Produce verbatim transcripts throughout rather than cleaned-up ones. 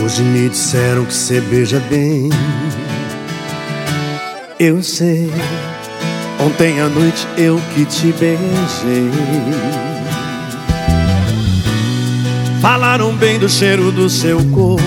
Hoje me disseram que cê beija bem. Eu sei, ontem à noite eu que te beijei. Falaram bem do cheiro do seu corpo.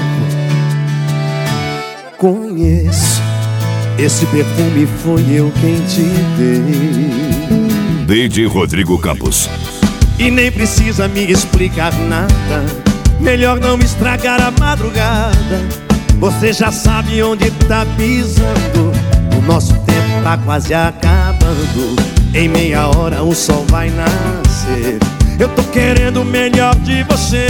Conheço, esse perfume foi eu quem te dei. D J Rodrigo Campos. E nem precisa me explicar nada, melhor não me estragar a madrugada. Você já sabe onde tá pisando. O nosso tempo tá quase acabando. Em meia hora o sol vai nascer. Eu tô querendo o melhor de você.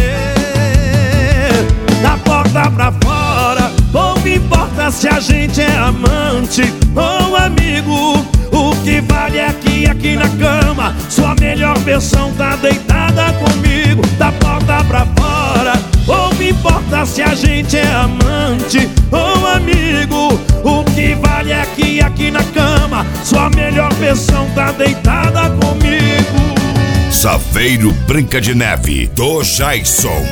Da porta pra fora, pouco importa se a gente é amante ou amigo. O que vale é que aqui na cama sua melhor versão tá deitada comigo. Da porta pra fora, pouco importa se a gente é amante ou amigo. O que vale é que aqui na cama sua melhor versão tá deitada comigo. Saveiro Branca de Neve, do Jason.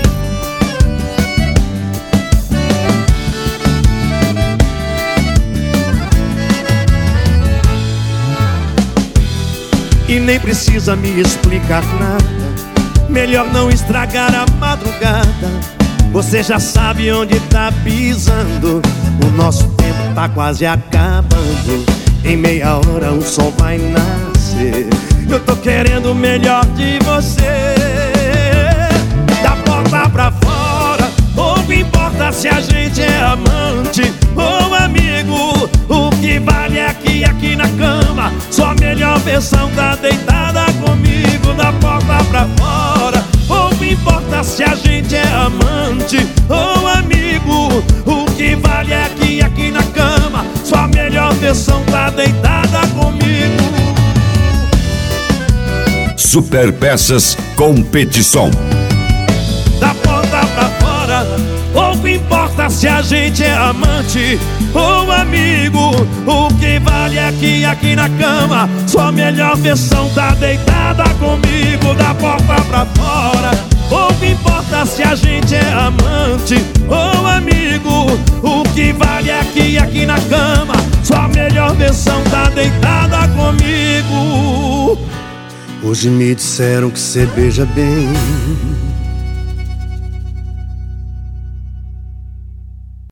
E nem precisa me explicar nada, melhor não estragar a madrugada. Você já sabe onde tá pisando. O nosso tempo tá quase acabando. Em meia hora o sol vai nascer. Eu tô querendo o melhor de você. Da porta pra fora, pouco importa se a gente é amante ou amigo. O que vale é que aqui na cama sua melhor versão tá deitada comigo. Da porta pra fora, pouco importa se a gente é amante ou amigo. O que vale é que aqui na cama sua melhor versão tá deitada comigo. Super Peças Competição. Da porta pra fora, pouco importa se a gente é amante ou amigo. O que vale é que aqui na cama sua melhor versão tá deitada comigo. Da porta pra fora, pouco importa se a gente é amante ou amigo. O que vale é que aqui na cama sua melhor versão tá deitada comigo. Hoje me disseram que cê beija bem.